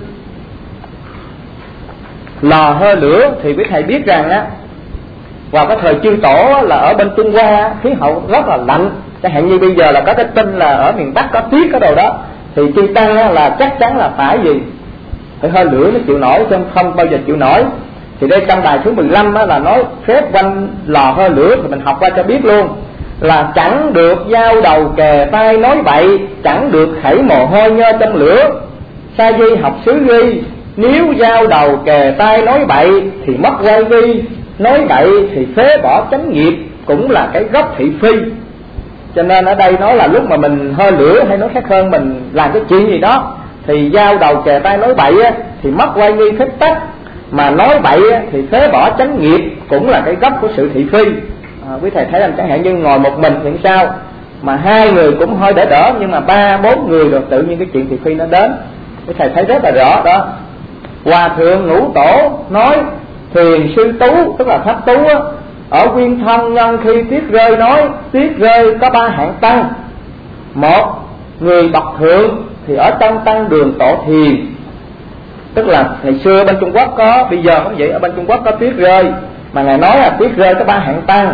lò hơi lửa. Thì quý thầy biết rằng á, vào cái thời chư tổ là ở bên Trung Hoa khí hậu rất là lạnh. Chẳng hạn như bây giờ là có cái tin là ở miền Bắc có tuyết cái đồ đó, thì chư tăng á, là chắc chắn là phải gì? Phải hơi lửa mới chịu nổi, chứ không bao giờ chịu nổi. Thì đây trong bài thứ mười lăm á, là nói phép quanh lò hơi lửa, thì mình học qua cho biết luôn. Là chẳng được giao đầu kề tay nói bậy, chẳng được khẩy mồ hôi nhơ trong lửa. Sa di học xứ ghi, nếu giao đầu kề tay nói bậy thì mất quay vi, nói bậy thì phế bỏ chánh nghiệp, cũng là cái gốc thị phi. Cho nên ở đây nói là lúc mà mình hơi lửa, hay nói khác hơn mình làm cái chuyện gì đó thì giao đầu kề tay nói bậy á, thì mất quay nghi phép tắc, mà nói bậy á, thì phế bỏ chánh nghiệp, cũng là cái gốc của sự thị phi. À, quý thầy thấy rằng chẳng hạn như ngồi một mình thì sao, mà hai người cũng hơi đỡ đỡ, nhưng mà ba bốn người rồi tự nhiên cái chuyện thị phi nó đến. Quý thầy thấy rất là rõ đó. Hòa thượng Ngũ Tổ nói thiền sư tú, tức là pháp tú á, ở Quyên Thân nhân khi tuyết rơi nói tuyết rơi có ba hạng tăng. Một, người bậc thượng thì ở trong tăng đường tổ thiền, tức là ngày xưa bên Trung Quốc có, bây giờ không vậy, ở bên Trung Quốc có tuyết rơi, mà Ngài nói là tuyết rơi có ba hạng tăng.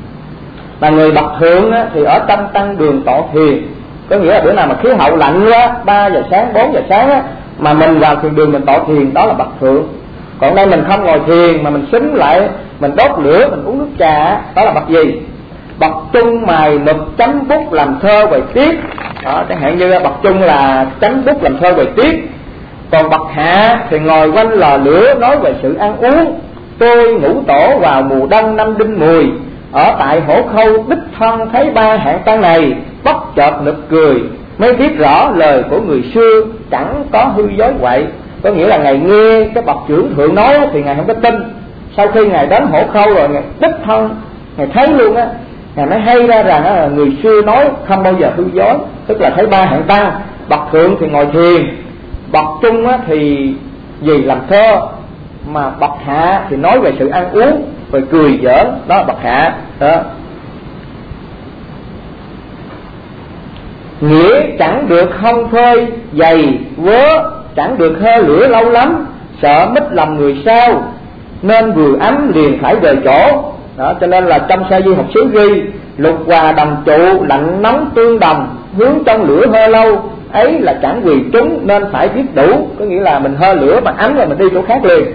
Mà người bậc thượng á, thì ở trong tăng đường tổ thiền, có nghĩa là bữa nào mà khí hậu lạnh quá, ba giờ sáng, bốn giờ sáng á, mà mình vào thiền đường mình tổ thiền, đó là bậc thượng. Còn đây mình không ngồi thiền mà mình xúm lại, mình đốt lửa, mình uống nước trà, đó là bậc gì? Bậc trung mài mực chấm bút làm thơ về tiết. Đó, chẳng hạn như bậc trung là chấm bút làm thơ về tiết. Còn bậc hạ thì ngồi quanh lò lửa nói về sự ăn uống. Tôi Ngũ Tổ vào mùa đông năm Đinh Mùi, ở tại Hổ Khâu đích thân thấy ba hạng tăng này, bất chợt nực cười, mới biết rõ lời của người xưa chẳng có hư dối quậy. Có nghĩa là Ngài nghe cái bậc trưởng thượng nói thì Ngài không có tin. Sau khi Ngài đến Hổ Khâu rồi Ngài đích thân Ngài thấy luôn á, Ngài mới hay ra rằng là người xưa nói không bao giờ hư dối. Tức là thấy ba hạng tăng, bậc thượng thì ngồi thiền, bậc trung á thì gì làm thơ, mà bậc hạ thì nói về sự ăn uống, về cười giỡn, đó là bậc hạ đó. nghĩa chẳng được hông phơi dày vớ, chẳng được hơ lửa lâu lắm, sợ mít lòng người sao, nên vừa ấm liền phải về chỗ. Đó, cho nên là trong Sa Di Học Sứ ghi lục hòa đồng trụ, lạnh nóng tương đồng, hướng trong lửa hơ lâu, ấy là chẳng vì chúng nên phải biết đủ. Có nghĩa là mình hơ lửa mà ấm rồi mình đi chỗ khác liền.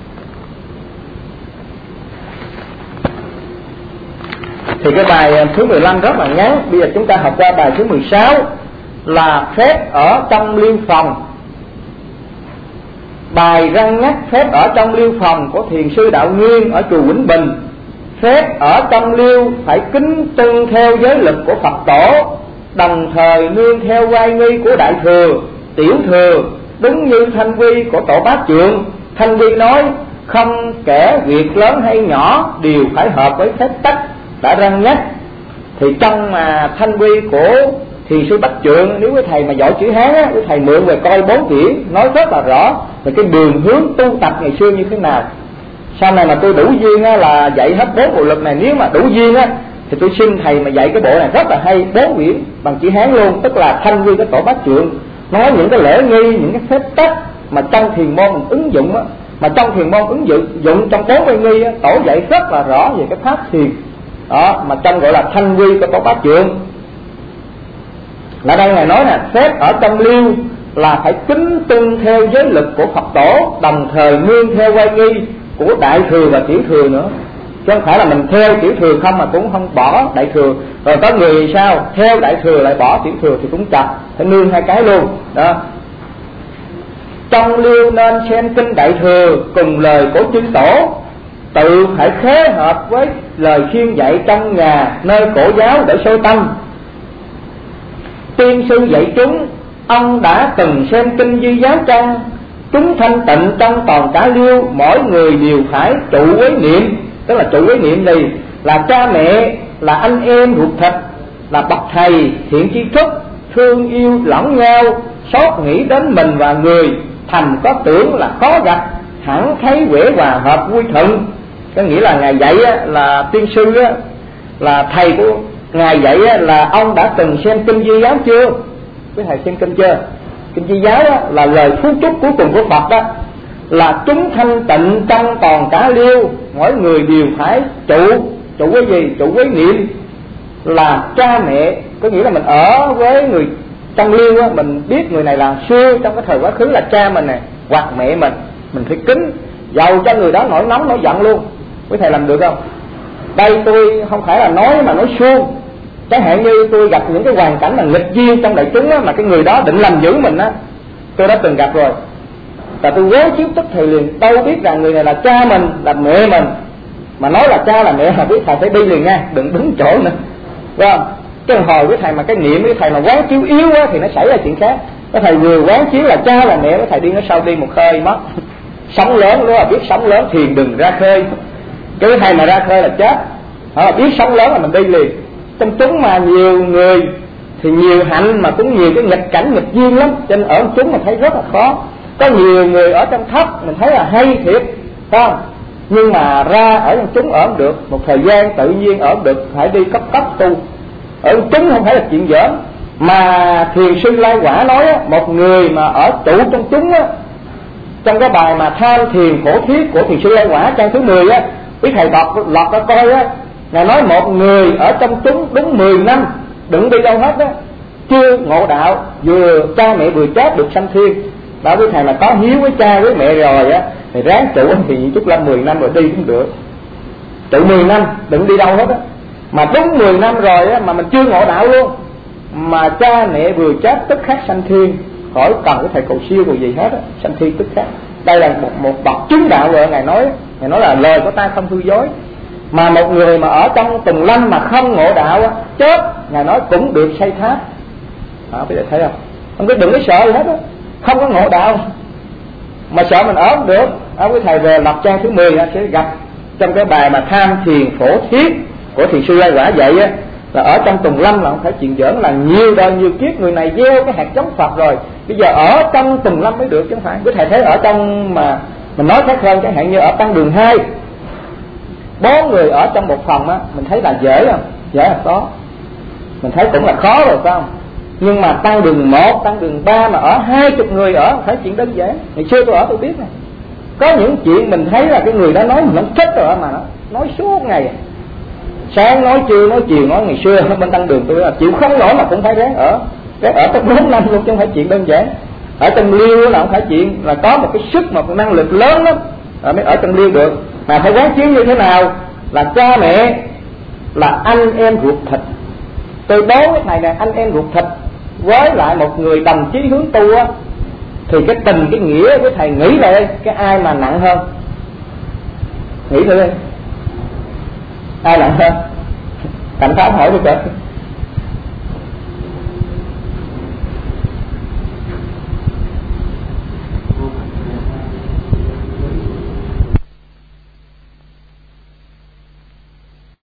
Thì cái bài thứ mười lăm rất là ngắn. Bây giờ chúng ta học qua bài thứ mười sáu là phép ở trong liêu phòng. Bài răng nhắc phép ở trong liêu phòng của thiền sư Đạo Nguyên ở chùa Vĩnh Bình. Phép ở trong liêu phải kính tuân theo giới lực của Phật tổ, đồng thời nương theo oai nghi của Đại Thừa, Tiểu Thừa, đúng như Thanh Quy của Tổ Bát Trượng. Thanh Quy nói không kể việc lớn hay nhỏ đều phải hợp với phép tắc đã răng nhắc. Thì trong mà Thanh Quy của thiền sư Bách Trượng, nếu quý thầy mà giỏi chữ Hán á, quý thầy mượn về coi bốn quyển, nói rất là rõ về cái đường hướng tu tập ngày xưa như thế nào. Sau này mà tôi đủ duyên á, là dạy hết bốn bộ lực này. Nếu mà đủ duyên á, thì tôi xin thầy mà dạy cái bộ này rất là hay, bốn quyển bằng chữ Hán luôn. Tức là Thanh Quy của Tổ Bát Trượng, nói những cái lễ nghi, những cái phép tắc mà trong thiền môn mình ứng dụng á, mà trong thiền môn ứng dụng, dụng trong bốn oai nghi á, tổ dạy rất là rõ về cái pháp thiền đó, mà trong gọi là Thanh Quy của Tổ Bát Trượng. Là đây ngài nói nè, phép ở trong liêu là phải kính tuân theo giới lực của Phật tổ, đồng thời nương theo oai nghi của Đại Thừa và Tiểu Thừa nữa. Chứ không phải là mình theo Tiểu Thừa không mà cũng không bỏ Đại Thừa. Rồi có người sao theo Đại Thừa lại bỏ Tiểu Thừa thì cũng chặt, phải nương hai cái luôn đó. Trong liêu nên xem kinh Đại Thừa cùng lời của chư tổ, tự phải khế hợp với lời khuyên dạy trong nhà nơi cổ giáo để soi tâm. Tiên sư dạy chúng, ông đã từng xem kinh Di Giáo Trang, chúng thanh tịnh trong toàn cả liêu, mỗi người đều phải trụ với niệm. Tức là trụ với niệm này là cha mẹ, là anh em ruột thịt, là bậc thầy, thiện tri thức, thương yêu lẫn nhau, xót nghĩ đến mình và người, thành có tưởng là khó gặp, hẳn thấy quể hòa hợp vui thuận. Có nghĩa là ngài dạy á, là tiên sư á, là thầy của ngài dạy á, là ông đã từng xem kinh Di Giáo chưa? Quý thầy xem kinh chưa? Kinh Di Giáo á, là lời phú chúc cuối cùng của Phật đó, là chúng thanh tịnh trong toàn cả liêu, mỗi người đều phải trụ. Trụ với gì? Trụ với niệm, là cha mẹ. Có nghĩa là mình ở với người trong liêu á, mình biết người này là xưa trong cái thời quá khứ là cha mình này hoặc mẹ mình, mình phải kính, dầu cho người đó nổi nóng nổi giận luôn. Quý thầy làm được không? Đây tôi không phải là nói mà nói suông. Chẳng hạn như tôi gặp những cái hoàn cảnh là nghịch duyên trong đại chúng á, mà cái người đó định làm dữ mình á, tôi đã từng gặp rồi. Và tôi quán chiếu tức thì liền, đâu biết rằng người này là cha mình, là mẹ mình, mà nói là cha là mẹ là biết thầy phải đi liền nha, đừng đứng chỗ nữa, đúng không? Cái hồi với thầy mà cái niệm với thầy mà quán chiếu yếu á, thì nó xảy ra chuyện khác. Cái thầy vừa quán chiếu là cha là mẹ, cái thầy đi nó sau đi một khơi mất. Sóng lớn đó là biết sóng lớn thiền đừng ra khơi. Cái thầy mà ra khơi là chết. Đó, biết sóng lớn là mình đi liền. Trong chúng mà nhiều người thì nhiều hạnh mà cũng nhiều cái nghịch cảnh nghịch duyên lắm, cho nên ở chúng mình thấy rất là khó. Có nhiều người ở trong thấp mình thấy là hay thiệt, phải không? Nhưng mà ra ở trong chúng ở không được, một thời gian tự nhiên ở không được, phải đi cấp cấp tu. Ở chúng không phải là chuyện giỡn. Mà thiền sư Lai Quả nói á, một người mà ở trụ trong chúng á, trong cái bài mà tham thiền phổ thiết của thiền sư Lai Quả trang thứ mười á, quý thầy đọc lọt ra coi á, ngài nói một người ở trong chúng đúng mười năm đừng đi đâu hết á, chưa ngộ đạo, vừa cha mẹ vừa chết được sanh thiên. Đó, quý thầy mà có hiếu với cha với mẹ rồi á, thì ráng trụ thì chút lâm mười năm rồi đi cũng được. Trụ mười năm đừng đi đâu hết á. Mà đúng mười năm rồi á, mà mình chưa ngộ đạo luôn, mà cha mẹ vừa chết tức khắc sanh thiên, khỏi cần cái thầy cầu siêu rồi gì hết á, sanh thiên tức khắc. Đây là một một bậc chứng đạo rồi. Ngài nói, ngài nói là lời của ta không hư dối. Mà một người mà ở trong tùng lâm mà không ngộ đạo á, chết, ngài nói cũng được xây tháp. Đó, bây giờ thấy không? Không biết đừng có sợ gì hết á, không có ngộ đạo mà sợ mình ở không được. Đó, quý thầy về lập trang thứ mười sẽ gặp trong cái bài mà tham thiền phổ thiết của thiền sư Lai Quả dạy á, là ở trong tùng lâm là không phải chuyện giỡn, là nhiều đời nhiều kiếp người này gieo cái hạt giống Phật rồi, bây giờ ở trong tùng lâm mới được, chứ không phải. Quý thầy thấy ở trong mà mình nói khác hơn, chẳng hạn như ở tăng đường hai, bốn người ở trong một phòng á, mình thấy là dễ không? Dễ là khó, mình thấy cũng là khó rồi phải không? Nhưng mà tăng đường một, tăng đường ba mà ở hai chục người ở phải chuyện đơn giản. Ngày xưa tôi ở tôi biết này, có những chuyện mình thấy là cái người đó nói mình không thích rồi mà nó nói suốt ngày, sáng nói trưa nói chiều nói. Ngày xưa ở bên tăng đường tôi là chịu không nổi mà cũng phải ráng ở, ráng ở tới bốn năm luôn chứ không phải chuyện đơn giản. Ở trong liêu là không phải chuyện, là có một cái sức, một năng lực lớn lắm rồi mới ở trong liêu được. Mà phải quán chiếu như thế nào? Là cha mẹ là anh em ruột thịt. Tôi đố cái thầy này, anh em ruột thịt với lại một người đồng chí hướng tu á, thì cái tình cái nghĩa với thầy nghĩ lại đây, cái ai mà nặng hơn? Nghĩ thử đi, ai nặng hơn? Cảnh Pháp hỏi tôi kìa.